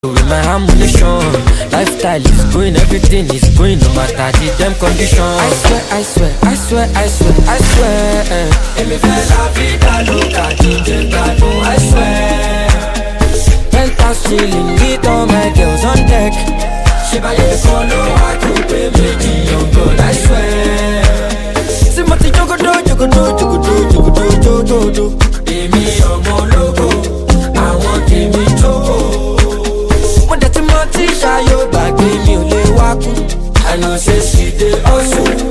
With my ammunition, lifestyle is going, everything is going, no matter the damn condition. I swear, I swear, I swear, I swear, I swear. Emi fẹ́ la vida loca, DJ Gado, I swear. Penthouse chilling with all my girls on deck. She buy the follow, I could pay me young girl, I swear. See my jogo do, jogo do, jogo do, jogo do, jogo do. Emi ọmọ logo, I want me jogo. Shayo back me, I know say she dey also.